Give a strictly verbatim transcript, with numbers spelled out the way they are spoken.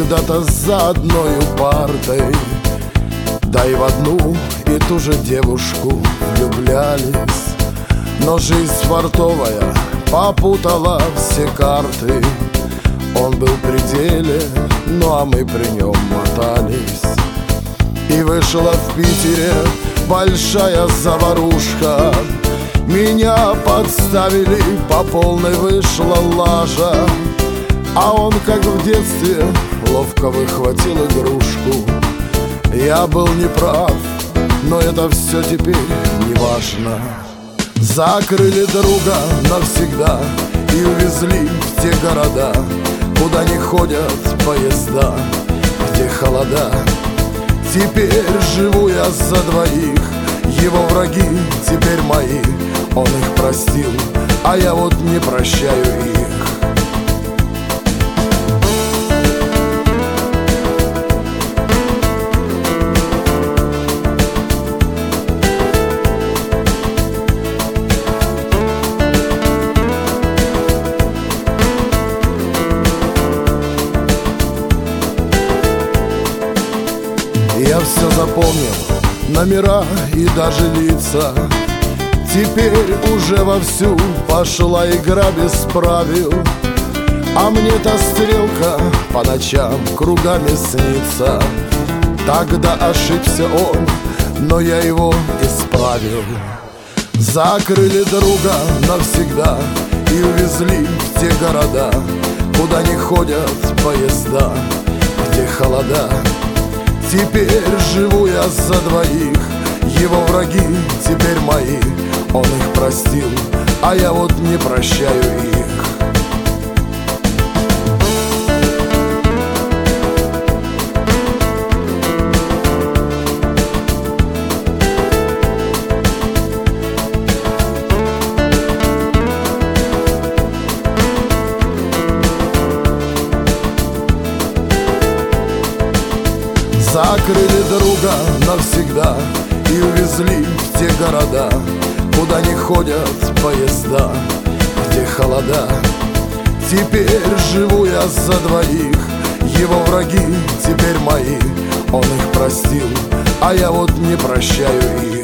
когда-то за одной партой, да и в одну и ту же девушку влюблялись. Но жизнь фартовая попутала все карты. Он был при деле, ну а мы при нем мотались. И вышла в Питере большая заварушка. Меня подставили, по полной вышла лажа. А он, как в детстве, ловко выхватил игрушку. Я был неправ, но это все теперь не важно. Закрыли друга навсегда и увезли в те города, куда не ходят поезда, где холода. Теперь живу я за двоих, его враги теперь мои. Он их простил, а я вот не прощаю их. Я все запомнил, номера и даже лица. Теперь уже вовсю пошла игра без правил. А мне та стрелка по ночам кругами снится. Тогда ошибся он, но я его исправил. Закрыли друга навсегда и увезли в те города, куда не ходят поезда, где холода. Теперь живу я за двоих, его враги теперь мои. Он их простил, а я вот не прощаю их. Закрыли друга навсегда и увезли в те города, куда не ходят поезда, где холода. Теперь живу я за двоих, его враги теперь мои. Он их простил, а я вот не прощаю их.